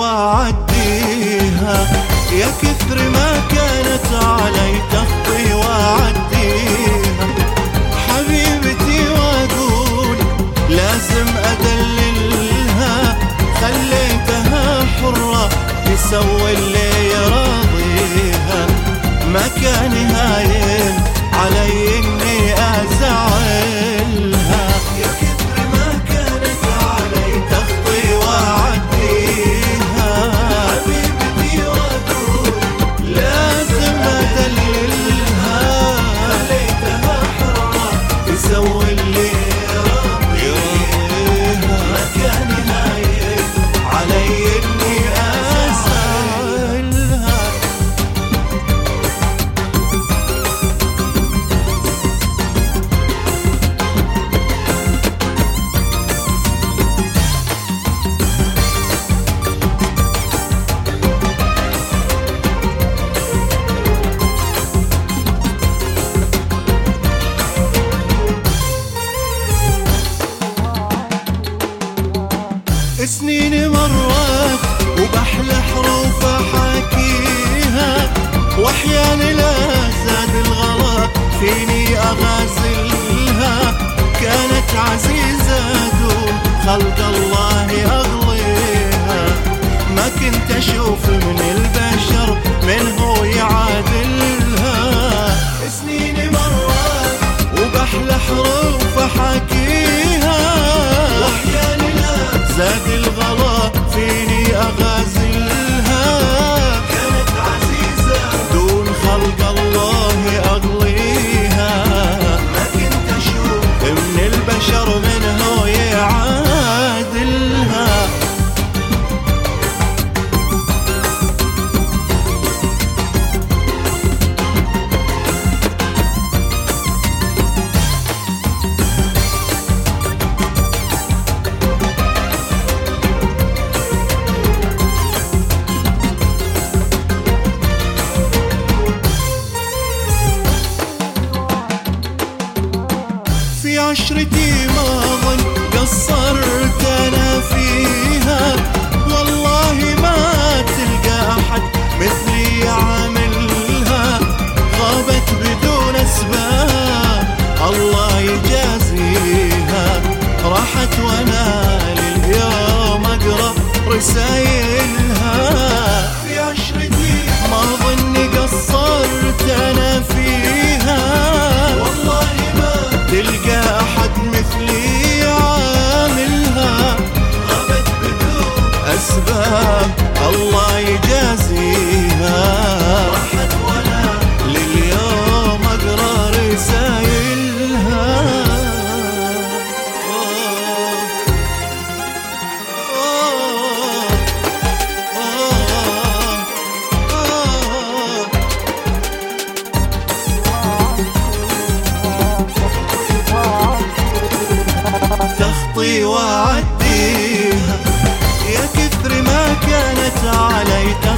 وأعديها، يا كثر ما كانت علي تخطي وأعديها. حبيبتي وأقول لازم أدللها، خليتها حرة تسوي اللي يراضيها. ما كان هاين علي إني أزعلها، يا كثر ما كانت علي تخطي وأعديها. حبيبتي وأقول لازم أدللها، خليتها حرة تسوي اللي يراضيها. ما كان هاين علي إني أزعلها. سنين مرات وبحلى حروف أحاكيها، وأحيان لا زاد الغلا فيني أغازلها. كانت عزيزة دون خلق الله أغليها، ما كنت أشوف من البشر من هو يعادلها. سنين مرات وبحلى حروف أحاكيها، وأحيان زاد الغلا فيني أغازلها. كانت عزيزة دون خلق الله أغليها، ما كنت أشوف من البشر من هو يعادلها. في عشرتي ما ظن قصرت أنا فيها، والله ما تلقى أحد مثلي يعاملها. غابت بدون أسباب الله يجازيها، راحت وأنا لليوم أقرأ رسايلها. في عشرتي ما ظني قصرت أنا فيها، والله ما تلقى أحد مثلي يعاملها. غابت بدون أسباب الله يجازيها، راحت وأنا لليوم أقرأ رسايلها. تخطي وأعديها، يا كثر ما كانت علي